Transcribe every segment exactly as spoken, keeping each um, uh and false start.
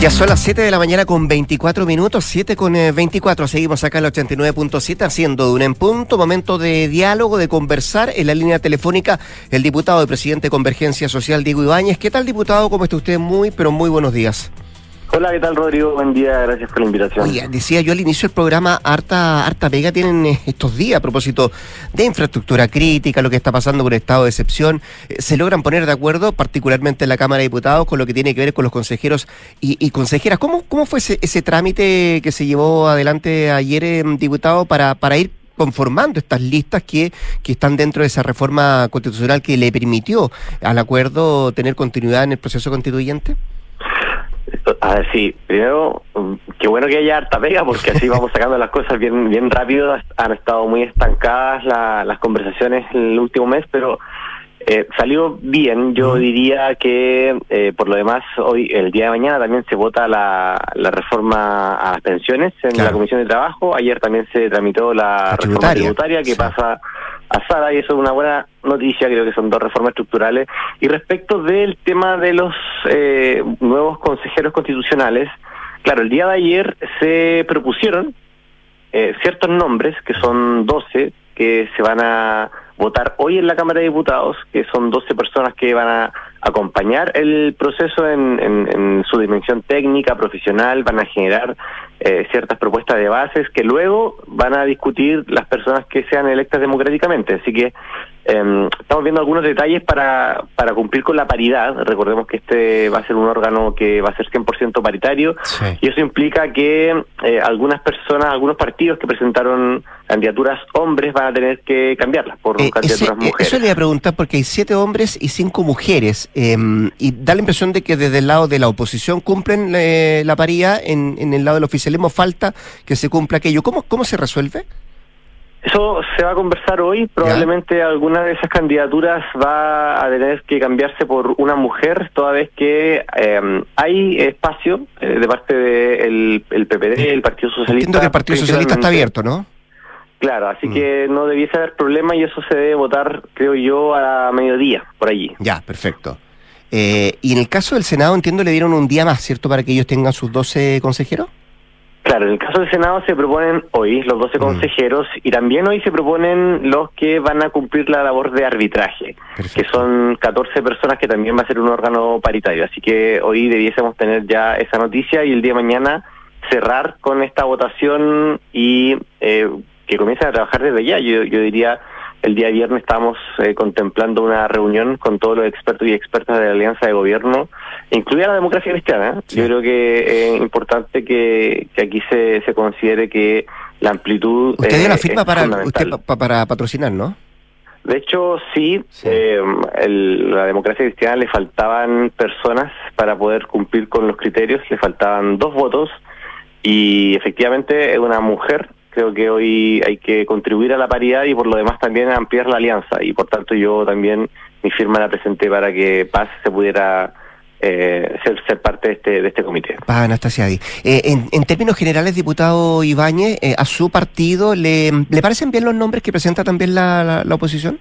Ya son las siete de la mañana con veinticuatro minutos, siete con veinticuatro. Seguimos acá en el ochenta y nueve punto siete haciendo de un en punto, momento de diálogo, de conversar. En la línea telefónica, el diputado y presidente de Convergencia Social, Diego Ibáñez. ¿Qué tal, diputado? ¿Cómo está usted? Muy, pero muy buenos días. Hola, ¿qué tal, Rodrigo? Buen día, gracias por la invitación. Oye, decía yo al inicio del programa, harta, harta pega tienen estos días a propósito de infraestructura crítica, lo que está pasando con el estado de excepción. ¿Se logran poner de acuerdo, particularmente en la Cámara de Diputados, con lo que tiene que ver con los consejeros y, y consejeras? ¿Cómo, cómo fue ese, ese trámite que se llevó adelante ayer, eh, diputado, para, para ir conformando estas listas que, que están dentro de esa reforma constitucional que le permitió al acuerdo tener continuidad en el proceso constituyente? A ver, sí, primero, qué bueno que haya harta pega, porque así vamos sacando las cosas bien bien rápido. Han estado muy estancadas la, las conversaciones en el último mes, pero eh, salió bien. Yo diría que, eh, por lo demás, hoy, el día de mañana, también se vota la, la reforma a las pensiones en claro. la Comisión de Trabajo. Ayer también se tramitó la, la reforma tributaria, tributaria que sí. pasa a Sala, y eso es una buena noticia. Creo que son dos reformas estructurales. Y respecto del tema de los eh, nuevos consejeros constitucionales, claro, el día de ayer se propusieron eh, ciertos nombres, que son doce, que se van a votar hoy en la Cámara de Diputados, que son doce personas que van a acompañar el proceso en, en, en su dimensión técnica, profesional, van a generar eh, ciertas propuestas de bases que luego van a discutir las personas que sean electas democráticamente. Así que eh, estamos viendo algunos detalles para, para cumplir con la paridad. Recordemos que este va a ser un órgano que va a ser cien por ciento paritario, sí. y eso implica que eh, algunas personas, algunos partidos que presentaron candidaturas hombres van a tener que cambiarlas por eh, candidaturas ese, mujeres. Eso le iba a preguntar, porque hay siete hombres y cinco mujeres, eh, y da la impresión de que desde el lado de la oposición cumplen eh, la paridad, en, en el lado del oficialismo falta que se cumpla aquello. ¿Cómo, cómo se resuelve? Eso se va a conversar hoy. Probablemente ¿Ya? alguna de esas candidaturas va a tener que cambiarse por una mujer, toda vez que eh, hay espacio eh, de parte del de el P P D, el Partido Socialista. Entiendo que el Partido Socialista está abierto, ¿no? Claro, así mm. que no debiese haber problema, y eso se debe votar, creo yo, a mediodía, por allí. Ya, perfecto. Eh, y en el caso del Senado, entiendo, le dieron un día más, ¿cierto?, para que ellos tengan sus doce consejeros. Claro, en el caso del Senado se proponen hoy los doce mm. consejeros, y también hoy se proponen los que van a cumplir la labor de arbitraje, Perfecto. que son catorce personas, que también va a ser un órgano paritario. Así que hoy debiésemos tener ya esa noticia, y el día de mañana cerrar con esta votación y eh, que comiencen a trabajar desde ya. Yo, yo diría, el día viernes estábamos eh, contemplando una reunión con todos los expertos y expertas de la Alianza de Gobierno, incluida la democracia cristiana. Sí. Yo creo que es importante que, que aquí se, se considere que la amplitud Usted dio eh, la firma para, usted, pa, para patrocinar, ¿no? De hecho, sí, sí. Eh, el, la democracia cristiana le faltaban personas para poder cumplir con los criterios, le faltaban dos votos, y efectivamente es una mujer. Creo que hoy hay que contribuir a la paridad y por lo demás también a ampliar la alianza, y por tanto yo también mi firma la presenté para que Paz se pudiera eh, ser, ser parte de este de este comité. Paz Anastasiadi. Eh, en, en términos generales, diputado Ibáñez, eh, ¿a su partido le, le parecen bien los nombres que presenta también la, la, la oposición?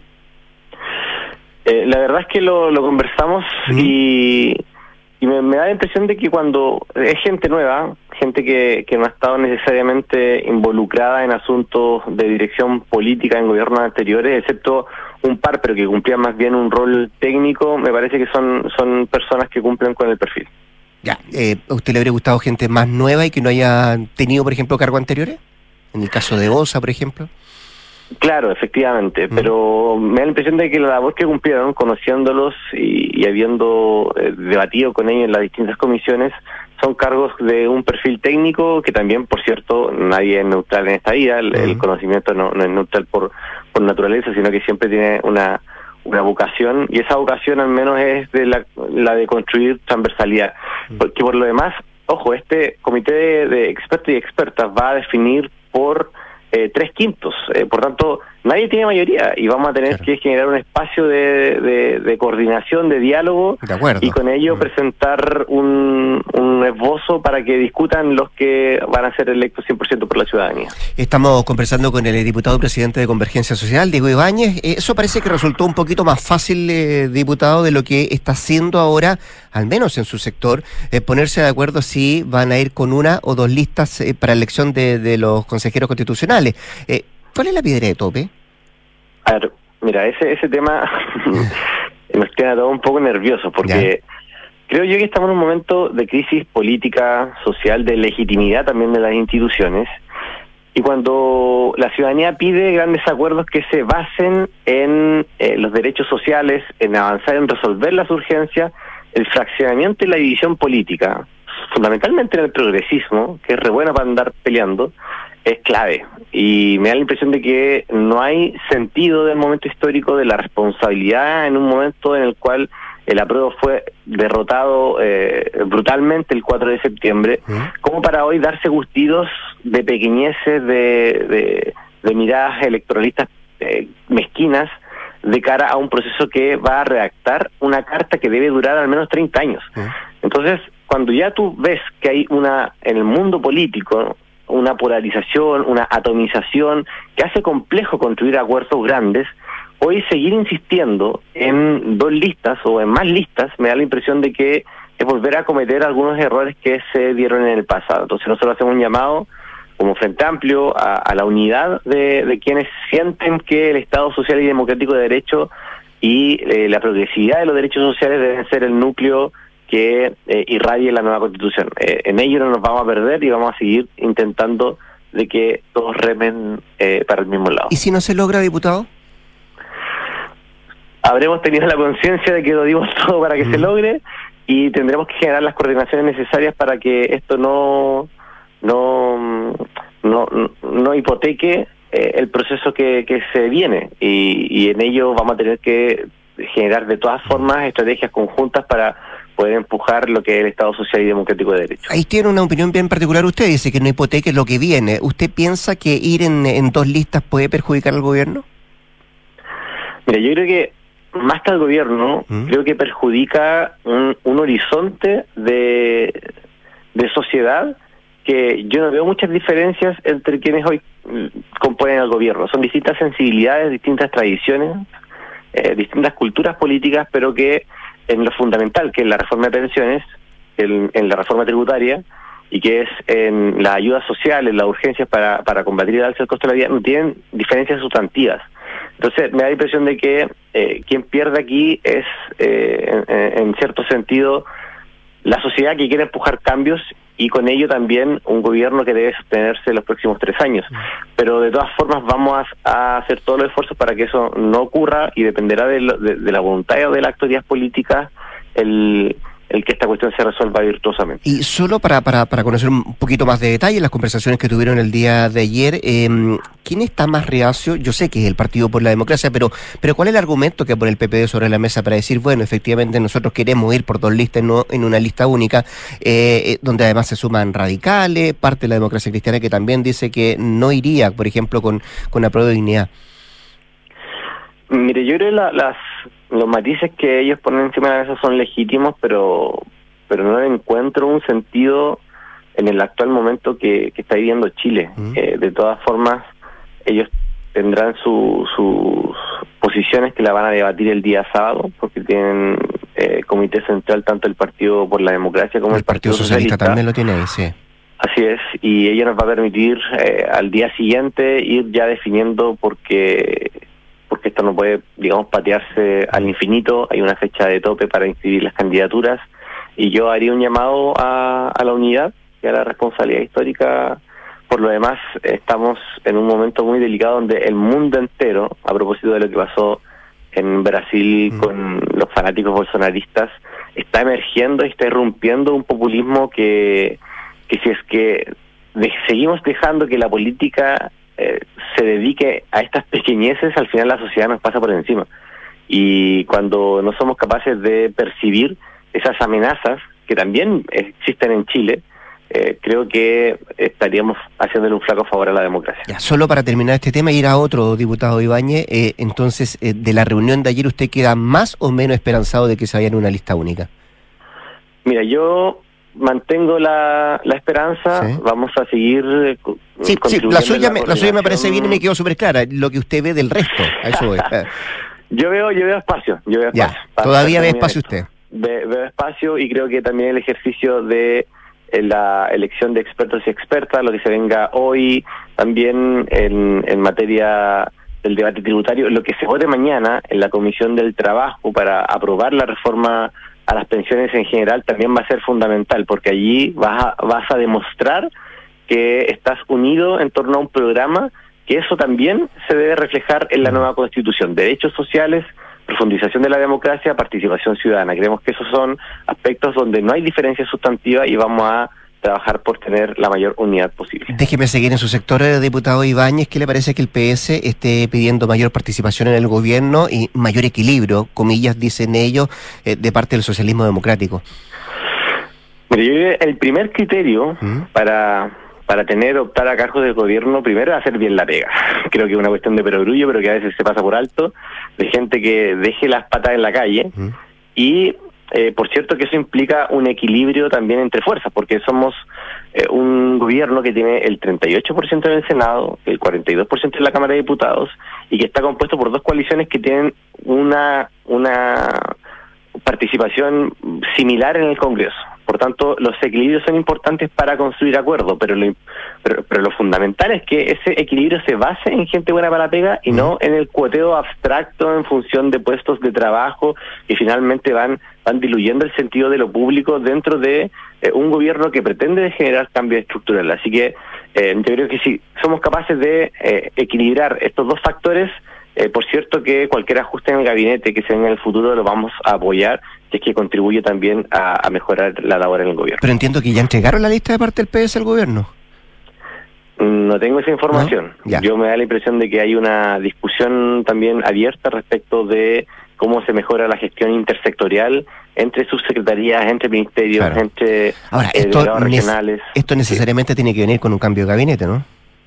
Eh, la verdad es que lo, lo conversamos ¿Mm? y... Y me, me da la impresión de que cuando es gente nueva, gente que, que no ha estado necesariamente involucrada en asuntos de dirección política en gobiernos anteriores, excepto un par, pero que cumplían más bien un rol técnico, me parece que son son personas que cumplen con el perfil. Ya, eh, ¿a usted le habría gustado gente más nueva y que no haya tenido, por ejemplo, cargos anteriores? En el caso de Osa, por ejemplo. Claro, efectivamente, mm. pero me da la impresión de que la labor que cumplieron, conociéndolos y, y habiendo eh, debatido con ellos en las distintas comisiones, son cargos de un perfil técnico que también, por cierto, nadie es neutral en esta vida. El, mm. el conocimiento no, no es neutral por, por naturaleza, sino que siempre tiene una una vocación, y esa vocación al menos es de la, la de construir transversalidad. Mm. Porque por lo demás, ojo, este comité de, de expertos y expertas va a definir por Eh, tres quintos, eh, por tanto nadie tiene mayoría y vamos a tener claro. que generar un espacio de, de, de coordinación, de diálogo de acuerdo. Y con ello mm. presentar un, un esbozo para que discutan los que van a ser electos cien por ciento por la ciudadanía. Estamos conversando con el diputado presidente de Convergencia Social, Diego Ibáñez. Eso parece que resultó un poquito más fácil, eh, diputado, de lo que está haciendo ahora, al menos en su sector, eh, ponerse de acuerdo si van a ir con una o dos listas eh, para elección de, de los consejeros constitucionales. Eh, ¿Cuál es la piedra de tope? A ver, mira, ese ese tema nos tiene a todos un poco nerviosos porque ya. creo yo que estamos en un momento de crisis política, social, de legitimidad también de las instituciones, y cuando la ciudadanía pide grandes acuerdos que se basen en eh, los derechos sociales, en avanzar en resolver las urgencias, el fraccionamiento y la división política, fundamentalmente en el progresismo, que es re bueno para andar peleando, es clave. Y me da la impresión de que no hay sentido del momento histórico, de la responsabilidad en un momento en el cual el apruebo fue derrotado eh, brutalmente el cuatro de septiembre, ¿Mm? como para hoy darse gustitos de pequeñeces, de, de, de miradas electoralistas eh, mezquinas, de cara a un proceso que va a redactar una carta que debe durar al menos treinta años. ¿Mm? Entonces, cuando ya tú ves que hay una, en el mundo político, una polarización, una atomización que hace complejo construir acuerdos grandes, hoy seguir insistiendo en dos listas o en más listas me da la impresión de que es volver a cometer algunos errores que se dieron en el pasado. Entonces nosotros hacemos un llamado como Frente Amplio a, a la unidad de, de quienes sienten que el Estado social y democrático de derecho y eh, la progresividad de los derechos sociales deben ser el núcleo que eh, irradie la nueva Constitución. Eh, en ello no nos vamos a perder y vamos a seguir intentando de que todos remen eh, para el mismo lado. ¿Y si no se logra, diputado? Habremos tenido la conciencia de que lo dimos todo para que mm. se logre y tendremos que generar las coordinaciones necesarias para que esto no no no, no hipoteque eh, el proceso que, que se viene y, y en ello vamos a tener que generar de todas formas estrategias conjuntas para poder empujar lo que es el Estado social y democrático de derecho. Ahí tiene una opinión bien particular usted, dice que no hipoteque lo que viene. ¿Usted piensa que ir en, en dos listas puede perjudicar al gobierno? Mira, yo creo que más que al gobierno, ¿Mm? creo que perjudica un, un horizonte de, de sociedad que yo no veo muchas diferencias entre quienes hoy componen al gobierno. Son distintas sensibilidades, distintas tradiciones, eh, distintas culturas políticas, pero que en lo fundamental, que es la reforma de pensiones, en, en la reforma tributaria, y que es en las ayudas sociales, las urgencias para, para combatir el alza del costo de la vida, no tienen diferencias sustantivas. Entonces, me da la impresión de que eh, quien pierde aquí es, eh, en, en cierto sentido, la sociedad que quiere empujar cambios y con ello también un gobierno que debe sostenerse los próximos tres años. Pero de todas formas vamos a, a hacer todos los esfuerzos para que eso no ocurra y dependerá de, lo, de, de la voluntad o de las actividades políticas el, el que esta cuestión se resuelva virtuosamente. Y solo para, para, para conocer un poquito más de detalle las conversaciones que tuvieron el día de ayer, eh, ¿quién está más reacio? Yo sé que es el Partido por la Democracia, pero pero ¿cuál es el argumento que pone el P P D sobre la mesa para decir, bueno, efectivamente nosotros queremos ir por dos listas, no en una lista única, eh, donde además se suman radicales, parte de la democracia cristiana que también dice que no iría, por ejemplo, con, con apruebo de dignidad? Mire, yo creo que la, las los matices que ellos ponen encima de la mesa son legítimos, pero pero no encuentro un sentido en el actual momento que, que está viviendo Chile. Uh-huh. Eh, de todas formas, ellos tendrán su, sus posiciones que la van a debatir el día sábado, porque tienen eh, comité central tanto el Partido por la Democracia como el, el Partido, Partido Socialista. Socialista también lo tiene ahí, sí. Así es, y ello nos va a permitir eh, al día siguiente ir ya definiendo porque porque esto no puede, digamos, patearse al infinito. Hay una fecha de tope para inscribir las candidaturas y yo haría un llamado a, a la unidad y a la responsabilidad histórica. Por lo demás, estamos en un momento muy delicado donde el mundo entero, a propósito de lo que pasó en Brasil mm. con los fanáticos bolsonaristas, está emergiendo y está irrumpiendo un populismo que, que si es que de, seguimos dejando que la política eh, se dedique a estas pequeñeces, al final la sociedad nos pasa por encima. Y cuando no somos capaces de percibir esas amenazas que también existen en Chile, eh, creo que estaríamos haciéndole un flaco favor a la democracia. Ya, solo para terminar este tema, ir a otro, diputado Ibáñez, eh, entonces, eh, de la reunión de ayer, ¿usted queda más o menos esperanzado de que se vaya en una lista única? Mira, yo mantengo la, la esperanza, sí. Vamos a seguir eh, sí, sí, la suya, la me, la suya me parece bien y me quedó súper clara, lo que usted ve del resto, a eso voy. yo veo yo veo espacio, yo veo espacio. Ya, todavía ve espacio usted. Ve, veo espacio y creo que también el ejercicio de eh, la elección de expertos y expertas, lo que se venga hoy, también en, en materia del debate tributario, lo que se vote mañana en la Comisión del Trabajo para aprobar la reforma a las pensiones en general también va a ser fundamental, porque allí vas a, vas a demostrar que estás unido en torno a un programa, que eso también se debe reflejar en la nueva Constitución. Derechos sociales, profundización de la democracia, participación ciudadana. Creemos que esos son aspectos donde no hay diferencia sustantiva y vamos a trabajar por tener la mayor unidad posible. Déjeme seguir en su sector, diputado Ibáñez. ¿Qué le parece que el P S esté pidiendo mayor participación en el gobierno y mayor equilibrio, comillas, dicen ellos, eh, de parte del socialismo democrático? Mire, yo creo que el primer criterio ¿Mm? para para tener, optar a cargos del gobierno, primero hacer bien la pega. Creo que es una cuestión de perogrullo, pero que a veces se pasa por alto, de gente que deje las patas en la calle. ¿Mm? Y Eh, por cierto que eso implica un equilibrio también entre fuerzas, porque somos eh, un gobierno que tiene el treinta y ocho por ciento en el Senado, el cuarenta y dos por ciento en la Cámara de Diputados, y que está compuesto por dos coaliciones que tienen una una participación similar en el Congreso. Por tanto, los equilibrios son importantes para construir acuerdos, pero lo, pero, pero lo fundamental es que ese equilibrio se base en gente buena para la pega y no en el cuoteo abstracto en función de puestos de trabajo que finalmente van van diluyendo el sentido de lo público dentro de eh, un gobierno que pretende generar cambios estructurales. Así que eh, yo creo que si somos capaces de eh, equilibrar estos dos factores, Eh, por cierto que cualquier ajuste en el gabinete que se venga en el futuro lo vamos a apoyar, que es que contribuye también a, a mejorar la labor en el gobierno. Pero entiendo que ya entregaron la lista de parte del P S al gobierno. No tengo esa información. ¿No? Yo me da la impresión de que hay una discusión también abierta respecto de cómo se mejora la gestión intersectorial entre subsecretarías, entre ministerios, claro. entre Ahora, eh, esto delegados regionales. Esto necesariamente sí. tiene que venir con un cambio de gabinete, ¿no?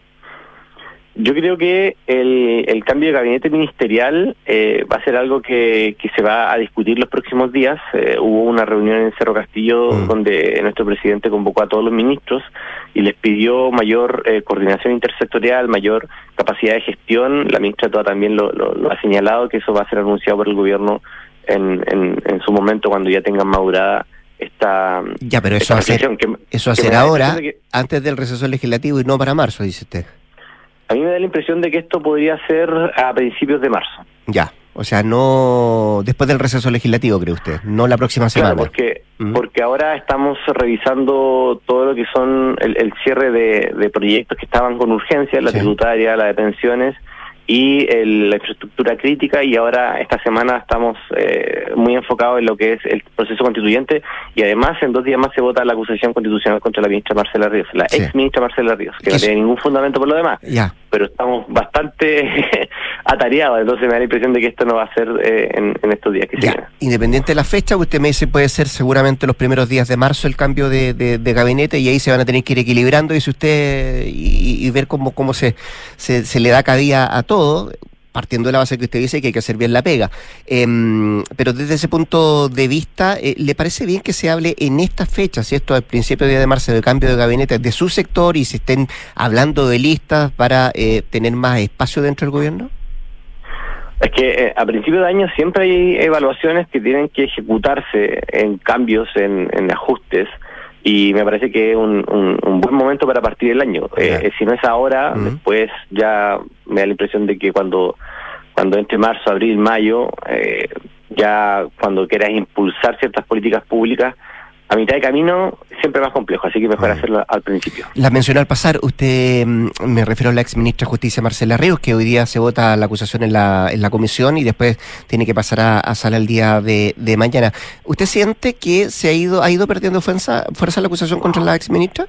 Yo creo que el, el cambio de gabinete ministerial eh, va a ser algo que, que se va a discutir los próximos días. Eh, hubo una reunión en Cerro Castillo mm. donde nuestro presidente convocó a todos los ministros y les pidió mayor eh, coordinación intersectorial, mayor capacidad de gestión. La ministra Toa también lo, lo, lo ha señalado, que eso va a ser anunciado por el gobierno en, en, en su momento cuando ya tengan madurada esta Ya, pero eso va a ser, que, eso va a ser ahora, que, antes del receso legislativo y no para marzo, dice usted. A mí me da la impresión de que esto podría ser a principios de marzo. Ya, o sea, no después del receso legislativo, cree usted, no la próxima semana. Claro, porque, ¿Mm? porque ahora estamos revisando todo lo que son el, el cierre de, de proyectos que estaban con urgencia, la sí. tributaria, la de pensiones y el, la infraestructura crítica, y ahora esta semana estamos eh, muy enfocados en lo que es el proceso constituyente, y además en dos días más se vota la acusación constitucional contra la ministra Marcela Ríos, la sí. ex ministra Marcela Ríos, que no tiene ningún fundamento por lo demás, ya. pero estamos bastante atareados, entonces me da la impresión de que esto no va a ser eh, en, en estos días que ya. siguen. Independiente de la fecha, usted me dice puede ser seguramente los primeros días de marzo el cambio de, de, de gabinete, y ahí se van a tener que ir equilibrando, dice usted, y, y ver cómo, cómo se, se, se le da cabida a todo. todo, partiendo de la base que usted dice que hay que hacer bien la pega. Eh, pero desde ese punto de vista, eh, ¿le parece bien que se hable en esta fecha, si esto al principio de día de marzo, de cambio de gabinete de su sector, y se estén hablando de listas para eh, tener más espacio dentro del gobierno? Es que eh, a principio de año siempre hay evaluaciones que tienen que ejecutarse en cambios, en, en ajustes, y me parece que es un, un, un buen momento para partir el año. Eh, si no es ahora, uh-huh. después ya me da la impresión de que cuando cuando entre marzo, abril, mayo, eh, ya cuando quieras impulsar ciertas políticas públicas, a mitad de camino siempre es más complejo, así que mejor uh-huh. hacerlo al principio. La mencionó al pasar, usted, me refiero a la ex ministra de Justicia Marcela Ríos, que hoy día se vota la acusación en la en la comisión y después tiene que pasar a, a sala el día de, de mañana. ¿Usted siente que se ha ido ha ido perdiendo fuerza, fuerza la acusación contra la ex ministra?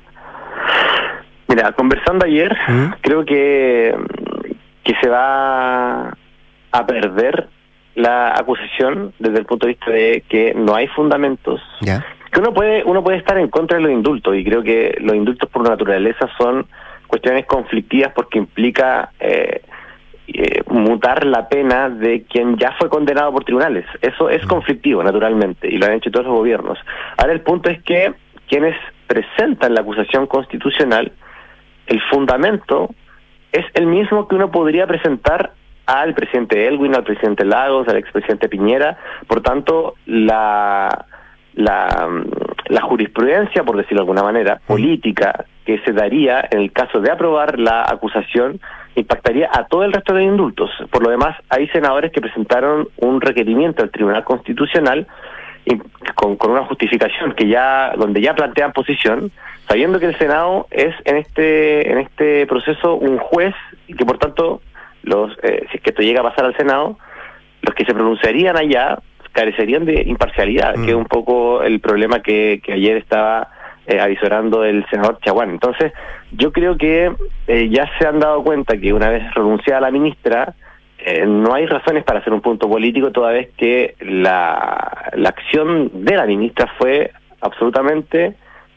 Mira, conversando ayer, ¿Mm? creo que, que se va a perder la acusación desde el punto de vista de que no hay fundamentos. ¿Ya? que uno puede uno puede estar en contra de los indultos, y creo que los indultos por naturaleza son cuestiones conflictivas porque implica eh, eh, mutar la pena de quien ya fue condenado por tribunales. Eso es conflictivo, naturalmente, y lo han hecho todos los gobiernos. Ahora el punto es que quienes presentan la acusación constitucional, el fundamento es el mismo que uno podría presentar al presidente Elwin, al presidente Lagos, al expresidente Piñera. Por tanto, la, la, la jurisprudencia, por decirlo de alguna manera, política que se daría en el caso de aprobar la acusación impactaría a todo el resto de indultos. Por lo demás, hay senadores que presentaron un requerimiento al Tribunal Constitucional con, con una justificación que ya donde ya plantean posición, sabiendo que el Senado es en este en este proceso un juez y que por tanto los eh, si es que esto llega a pasar al Senado, los que se pronunciarían allá carecerían de imparcialidad, mm. que es un poco el problema que, que ayer estaba eh, avisorando el senador Chaguán. Entonces, yo creo que eh, ya se han dado cuenta que una vez renunciada la ministra, eh, no hay razones para hacer un punto político, toda vez que la, la acción de la ministra fue absolutamente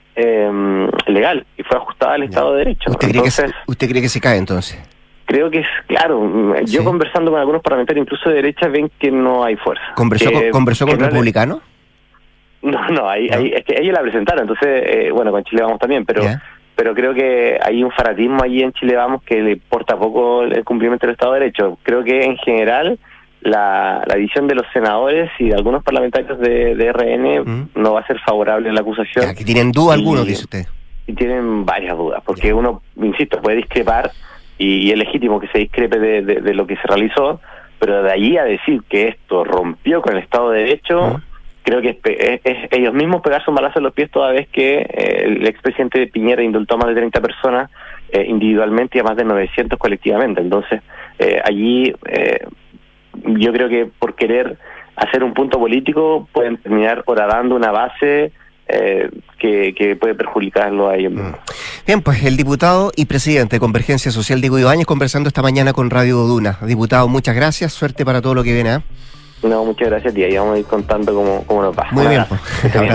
eh, legal y fue ajustada al Estado de Derecho. ¿Usted cree, entonces, que, ¿Usted cree que se cae entonces? Creo que es, claro, yo ¿Sí? conversando con algunos parlamentarios, incluso de derecha, ven que no hay fuerza. ¿Conversó que, con, ¿conversó con no republicanos? No, no, ahí, ¿No? ahí es que ellos la presentaron, entonces, eh, bueno, con Chile Vamos también, pero yeah. pero creo que hay un fanatismo allí en Chile Vamos que le importa poco el cumplimiento del Estado de Derecho. Creo que en general la, la visión de los senadores y de algunos parlamentarios de, de R N ¿Mm? no va a ser favorable a la acusación. Ya, que tienen duda algunos, dice usted. Y tienen varias dudas, porque yeah. uno, insisto, puede discrepar, y es legítimo que se discrepe de, de, de lo que se realizó, pero de allí a decir que esto rompió con el Estado de Derecho, uh-huh. creo que es, es, es ellos mismos pegarse un balazo en los pies toda vez que eh, el expresidente Piñera indultó a más de treinta personas eh, individualmente y a más de novecientos colectivamente. Entonces, eh, allí eh, yo creo que por querer hacer un punto político pueden terminar horadando una base Eh, que, que puede perjudicarlo a ellos mismos. Bien, pues el diputado y presidente de Convergencia Social, Diego Ibáñez, conversando esta mañana con Radio Duna. Diputado, muchas gracias, suerte para todo lo que viene. ¿eh? No, muchas gracias, tía, y vamos a ir contando cómo, cómo nos va. Muy bien, pues.